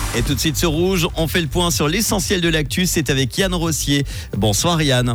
Et tout de suite sur Rouge, on fait le point sur l'essentiel de l'actu. C'est avec Yann Rossier. Bonsoir Yann.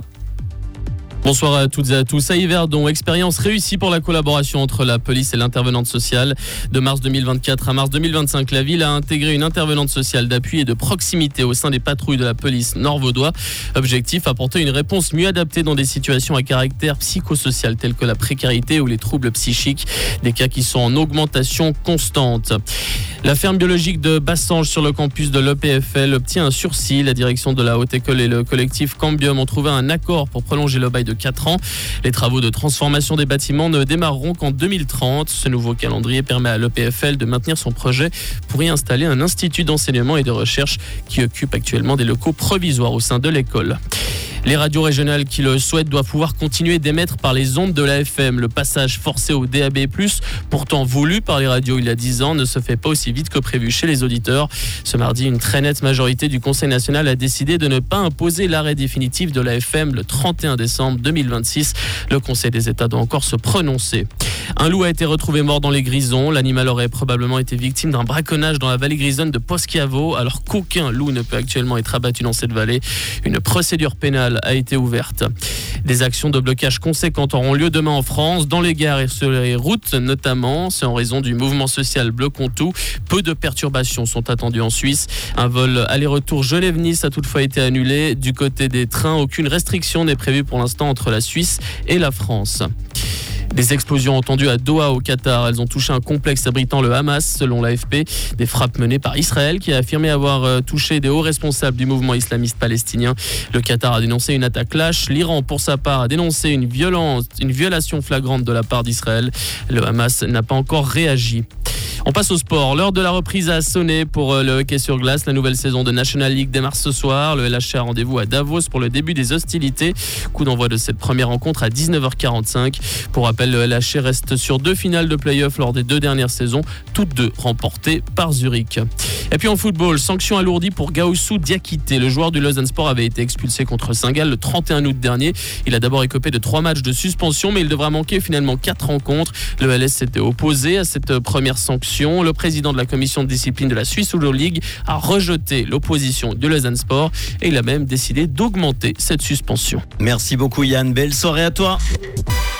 Bonsoir à toutes et à tous. À Yverdon, expérience réussie pour la collaboration entre la police et l'intervenante sociale. De mars 2024 à mars 2025, la ville a intégré une intervenante sociale d'appui et de proximité au sein des patrouilles de la police nord-vaudois. Objectif, apporter une réponse mieux adaptée dans des situations à caractère psychosocial telles que la précarité ou les troubles psychiques, des cas qui sont en augmentation constante. La ferme biologique de Bassange sur le campus de l'EPFL obtient un sursis. La direction de la Haute École et le collectif Cambium ont trouvé un accord pour prolonger le bail de 4 ans. Les travaux de transformation des bâtiments ne démarreront qu'en 2030. Ce nouveau calendrier permet à l'EPFL de maintenir son projet pour y installer un institut d'enseignement et de recherche qui occupe actuellement des locaux provisoires au sein de l'école. Les radios régionales qui le souhaitent doivent pouvoir continuer d'émettre par les ondes de la FM. Le passage forcé au DAB+, pourtant voulu par les radios il y a 10 ans, ne se fait pas aussi vite que prévu chez les auditeurs. Ce mardi, une très nette majorité du Conseil national a décidé de ne pas imposer l'arrêt définitif de la FM le 31 décembre 2026. Le Conseil des États doit encore se prononcer. Un loup a été retrouvé mort dans les Grisons. L'animal aurait probablement été victime d'un braconnage dans la vallée grisonne de Poschiavo, alors qu'aucun loup ne peut actuellement être abattu dans cette vallée. Une procédure pénale a été ouverte. Des actions de blocage conséquentes auront lieu demain en France, dans les gares et sur les routes notamment. C'est en raison du mouvement social Bloquons Tout. Peu de perturbations sont attendues en Suisse. Un vol aller-retour Genève-Nice a toutefois été annulé. Du côté des trains, aucune restriction n'est prévue pour l'instant entre la Suisse et la France. Des explosions entendues à Doha au Qatar. Elles ont touché un complexe abritant le Hamas, selon l'AFP. Des frappes menées par Israël qui a affirmé avoir touché des hauts responsables du mouvement islamiste palestinien. Le Qatar a dénoncé une attaque lâche. L'Iran, pour sa part, a dénoncé une violation flagrante de la part d'Israël. Le Hamas n'a pas encore réagi. On passe au sport. L'heure de la reprise a sonné pour le hockey sur glace. La nouvelle saison de National League démarre ce soir. Le LHC a rendez-vous à Davos pour le début des hostilités. Coup d'envoi de cette première rencontre à 19h45. Pour rappel, le LHC reste sur 2 finales de play-off lors des 2 dernières saisons, toutes 2 remportées par Zurich. Et puis en football, sanction alourdie pour Gaoussou Diakité. Le joueur du Lausanne Sport avait été expulsé contre Saint-Gall le 31 août dernier. Il a d'abord écopé de 3 matchs de suspension, mais il devra manquer finalement 4 rencontres. Le LS s'était opposé à cette première sanction. Le président de la commission de discipline de la Swiss Football League a rejeté l'opposition du Lausanne Sport et il a même décidé d'augmenter cette suspension. Merci beaucoup Yann, belle soirée à toi.